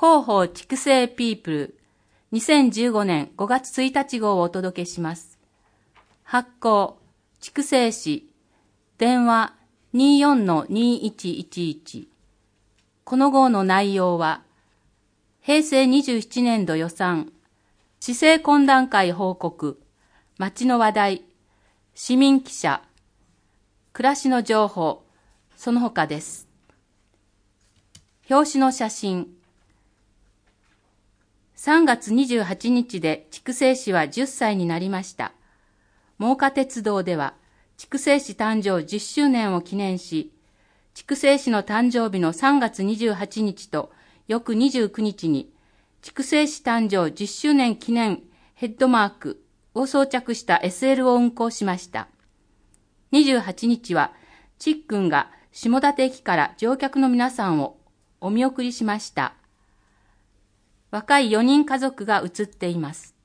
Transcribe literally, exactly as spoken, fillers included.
広報畜生ピープルにせんじゅうごねんごがつついたち号をお届けします。発行畜生誌電話 にじゅうよんのにいちいちいち。この号の内容はへいせいにじゅうななねんど予算、市政懇談会報告、町の話題、市民記者、暮らしの情報、その他です。表紙の写真。さんがつにじゅうはちにちで筑西市はじゅっさいになりました。真岡鉄道では筑西市誕生じゅっしゅうねんを記念し、筑西市の誕生日のさんがつにじゅうはちにちと翌にじゅうくにちに筑西市誕生じゅっしゅうねん記念ヘッドマークを装着した エスエル を運行しました。にじゅうはちにちはちっくんが下館駅から乗客の皆さんをお見送りしました。若いよにん家族が写っています。